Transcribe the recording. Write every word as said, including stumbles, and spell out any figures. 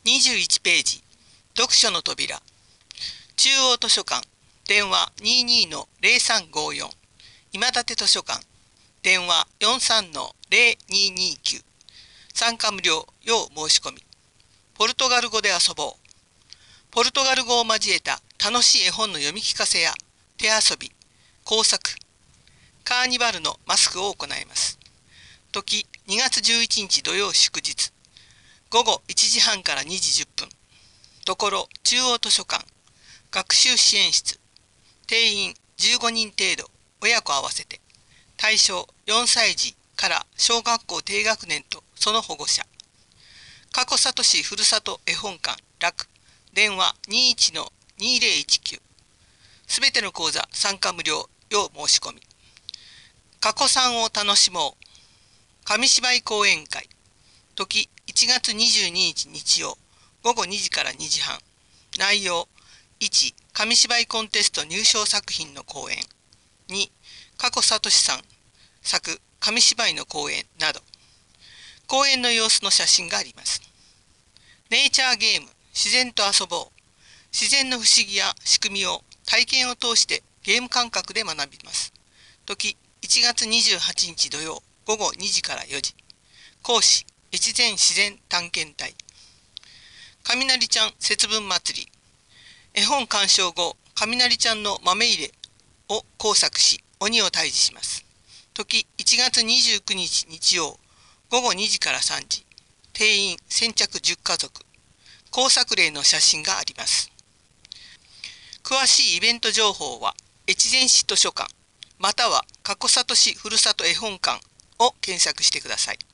にじゅういちページ、読書の扉。中央図書館、電話 にじゅうにのゼロさんごよん。今立図書館、電話 よんじゅうさんのゼロににきゅう。参加無料、要申し込み。ポルトガル語で遊ぼう。ポルトガル語を交えた楽しい絵本の読み聞かせや手遊び、工作、カーニバルのマスクを行います。時、にがつじゅういちにち土曜祝日。午後いちじはんからにじじゅっぷん。ところ、中央図書館。学習支援室。定員じゅうごにん程度、親子合わせて。対象よんさい児から小学校低学年とその保護者。加古里市ふるさと絵本館楽。電話にじゅういちのにゼロいちきゅう。すべての講座参加無料、要申し込み。加古さんを楽しもう。紙芝居講演会。時いちがつにじゅうににち日曜、午後にじからにじはん。内容いち、紙芝居コンテスト入賞作品の講演。に、加古聡さん作紙芝居の講演など。講演の様子の写真があります。ネイチャーゲーム、自然と遊ぼう。自然の不思議や仕組みを体験を通してゲーム感覚で学びます。時いちがつにじゅうはちにち土曜、午後にじからよじ。講師越前自然探検隊。雷ちゃん節分祭り。絵本鑑賞後、雷ちゃんの豆入れを工作し、鬼を退治します。時いちがつにじゅうくにち日曜、午後にじからさんじ。定員先着じゅっかぞく。工作例の写真があります。詳しいイベント情報は、越前市図書館、または加古里市ふるさと絵本館を検索してください。